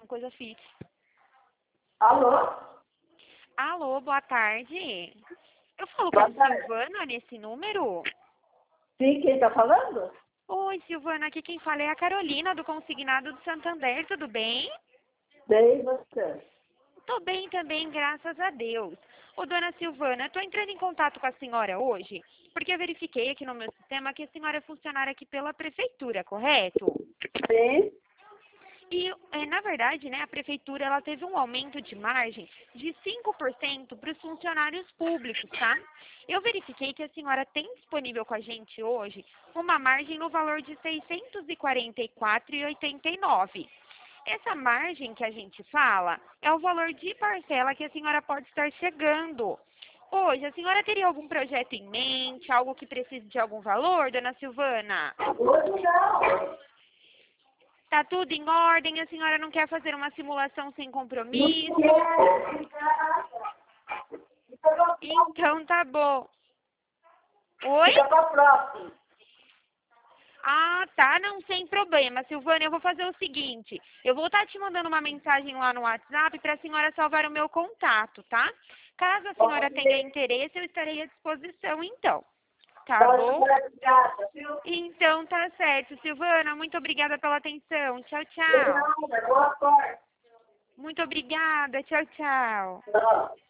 Coisa Fit. Alô? Alô, boa tarde. Eu falo com Boa a tarde. Silvana nesse número? Sim, quem tá falando? Oi, Silvana, aqui quem fala é a Carolina, do Consignado do Santander, tudo bem? Bem, você. Tô bem também, graças a Deus. Ô, dona Silvana, eu tô entrando em contato com a senhora hoje, porque eu verifiquei aqui no meu sistema que a senhora é funcionária aqui pela prefeitura, correto? Sim. E, na verdade, né, a prefeitura ela teve um aumento de margem de 5% para os funcionários públicos, tá? Eu verifiquei que a senhora tem disponível com a gente hoje uma margem no valor de R$ 644,89. Essa margem que a gente fala é o valor de parcela que a senhora pode estar chegando. Hoje, a senhora teria algum projeto em mente, algo que precise de algum valor, dona Silvana? Hoje não. Tá tudo em ordem? A senhora não quer fazer uma simulação sem Não compromisso? quero. Então tá bom. Oi? Fica pra próxima. Ah, tá, não, sem problema. Silvana, eu vou fazer o seguinte. Eu vou estar te mandando uma mensagem lá no WhatsApp para a senhora salvar o meu contato, tá? Caso a senhora tenha interesse, eu estarei à disposição, então. Tá bom? Obrigada, viu? Então tá certo. Silvana, muito obrigada pela atenção. Tchau, De tchau. nada, boa sorte. Muito obrigada. Tchau, tchau. Tchau.